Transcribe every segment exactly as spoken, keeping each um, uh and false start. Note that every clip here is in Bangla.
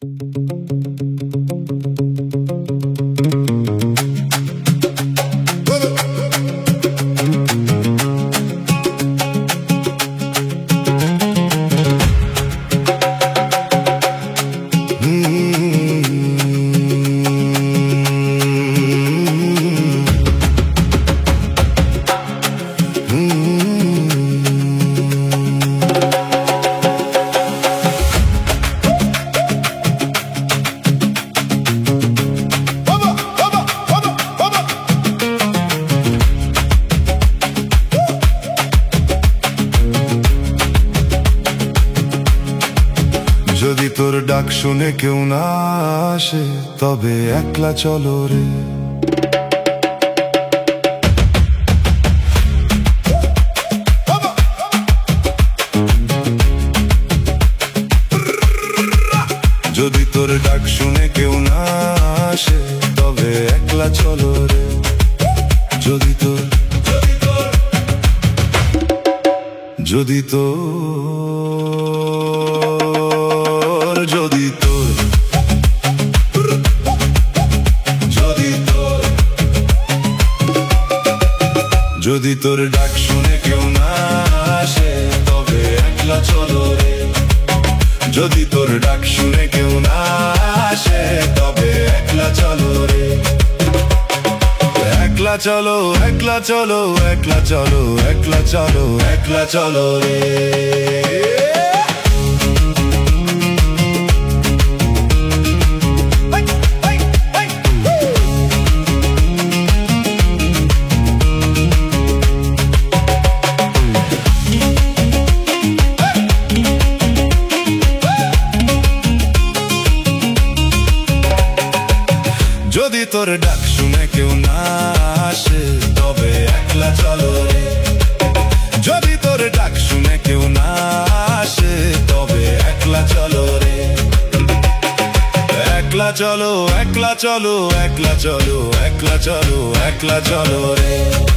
যদি তোর ডাক শুনে কেউ না আসে তবে একলা চলো রে। যদি তোর ডাক শুনে কেউ না আসে তবে একলা চলো রে। যদি তোর যদি তোর যদি তোর যদি তোর যদি তোর ডাক শুনে কেউ না আসে তবে একলা চলো রে। যদি তোর ডাক শুনে কেউ না আসে তবে একলা চলো রে। একলা চলো একলা চলো একলা চলো একলা চলো একলা চলো রে। যদি তোর ডাক শুনে কেউ না আসে তবে একলা চলো রে। যদি তোর ডাক শুনে কেউ না আসে তবে একলা চলো রে। একলা চলো একলা চলো একলা চলো একলা চলো একলা চলো রে।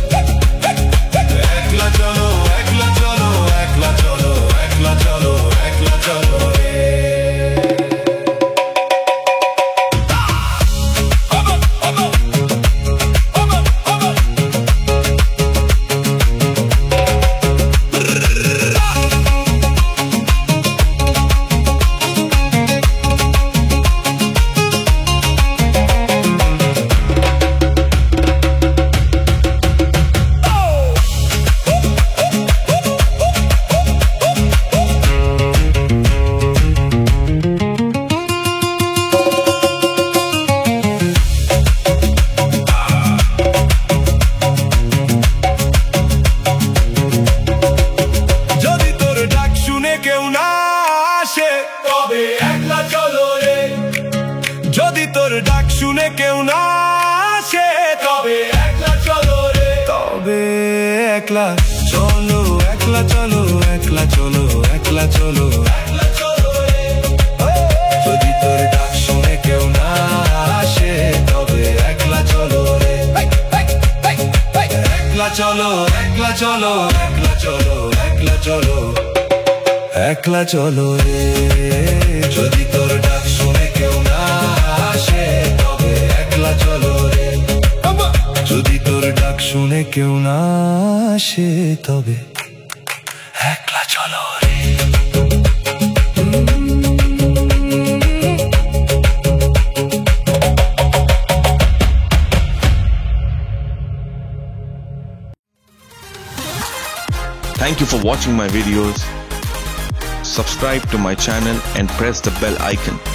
একলা চলো একলা চলো একলা চলো একলা চলো একলা চলো রে। যদি তোর ডাক শুনে কেউ না আসে তবে একলা চলো রে। তবে একলা চলো একলা চলো একলা চলো একলা চলো একলা চলো রে। যদি তোর ডাক শুনে কেউ না আসে তবে একলা চলো রে। একলা চলো একলা চলো একলা চলো একলা চলো একলা চলো রে। যদি তোর ডাক শুনে কেউ না আসে তবে একলা চলো রে। যদি তোর ডাক শুনে কেউ না আসে তবে একলা চলো রে। Thank you for watching my videos. Subscribe to my channel and press the bell icon.